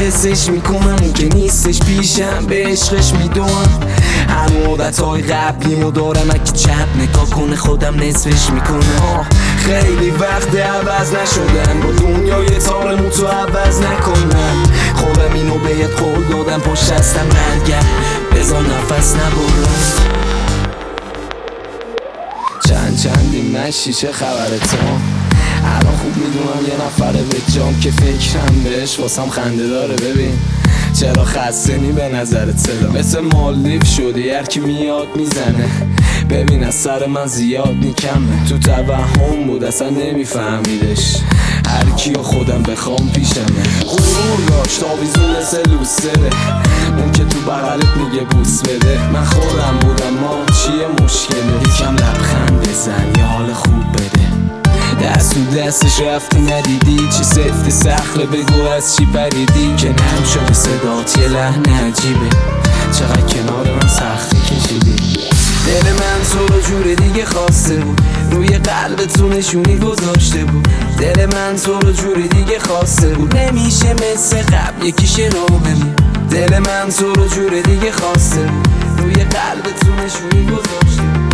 حسش میکنم اون که نیستش پیشم به عشقش میدونم همون عادتهای قبلیمو دارم اگه چپ نگاه کنه خودم نصفش میکنم خیلی وقت عوض نشدن با دنیای تار موتو عوض نکنم خودم اینو بهت قول دادم پشت هستم برگرد بذار نفس نبرم چندی نشی چه خبره تو الان خوب میدونم یه نفره به جام که فکرم بهش واسم خنده داره ببین چرا خسته نی به نظرت صدا مثل مالدیو شدی هر کی میاد میزنه ببین از سر من زیاد نیکمه تو توهم بود اصلا نمیفهمیدش هر کیو خودم بخوام پیشمه غرور داشت آویزون مثل لوسره اون که تو بغلت میگه بوس بده من خودم بودم ما چیه مشکله یکم لبخند بزن یه حال خوب بده دست تو دستش رفتی ندیدی چی سفت سخله بگو از چی پریدی که نرم شده صدات یه لحن عجیبه چقدر کنار من سختی کشیدی دل من تو رو جور دیگه خواسته بود روی قلب تو نشونی گذاشته بود دل من تو رو جور دیگه خواسته بود نمیشه مثل قبل یکیش رو بمون دل من تو رو جور دیگه خواسته بود روی قلب تو نشونی گذاشته بود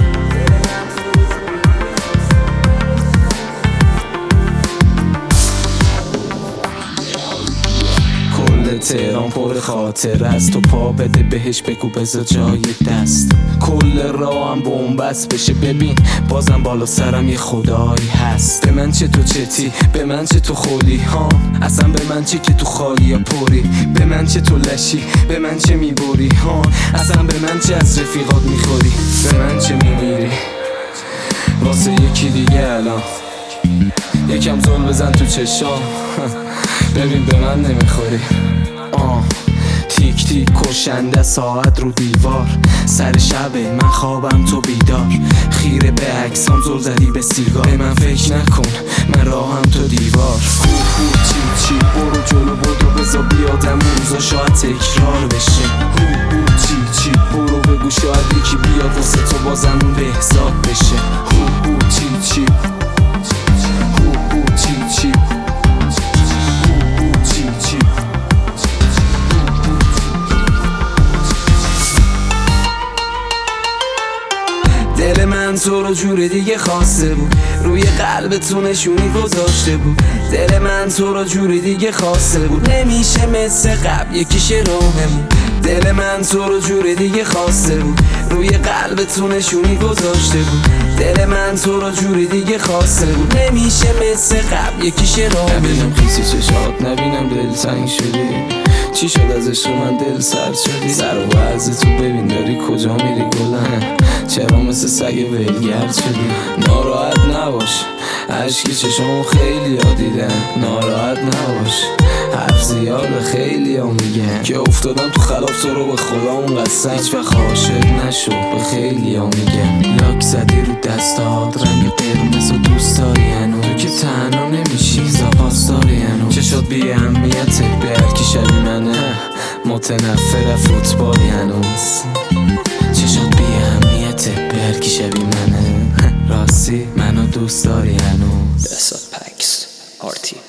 تهران پر خاطر است تو پا بده بهش بگو بذار جای دست کل راهم بومبست بشه ببین بازم بالا سرم یه خدایی هست به من چه تو چتی به من چه تو خولی ها اصلا به من چه که تو خالی یا پری به من چه تو لشی به من چه میبری ها اصلا به من چه از رفیقات میخوری به من چه میمیری واسه یکی دیگه الان یکم زل بزن تو چشام ببین به من نمیخوری تیک تیک کشنده ساعت رو دیوار سر شبه من خوابم تو بیدار خیره به عکسام زل زدی به سیگار به من فکر نکن من راهم تو دیوار چی برو جلو بدو بذار بیادم روزا شاید تکرار بشه چی برو بگو شاید یکی بیاد واسه تو بازمون بهزاد بشه چی دل من تو رو جور دیگه خواسته بود روی قلب تو نشونی گذاشته بود دل من تو رو جور دیگه خواسته بود نمیشه مثل قبل یکیش راهمون دل من تو رو جور دیگه خواسته بود روی قلب تو نشونی گذاشته بود دل من تو رو جور دیگه خواسته بود نمیشه مثل قبل یکیش راهمون نبینم خیسی چشات نبینم دل تنگ شدی چی شد از عشق من دل سرد شدی سر و وضع تو ببین داری کجا میری گلن چرا مثل سگ ولگرد شدی ناراحت نباش عشقی چشمو خیلی ها دیدن ناراحت نباش حرف زیاده خیلی ها میگن که افتادم تو خلاف تو رو به خدا اون قسم هیچ وقت عاشق نشو به خیلی ها میگن لاک زدی رو دستات رنگ قرمز و دوست داری هنو تو که تنها نمیشی زاپاس داری هنو چشات بی اهمیته به هرکی شبی منه متنفر فوتبالی هنوز چشات بی اهمیته به هرکی شبی منه راستی منو دوست داری هنوز بسات پکس آرتی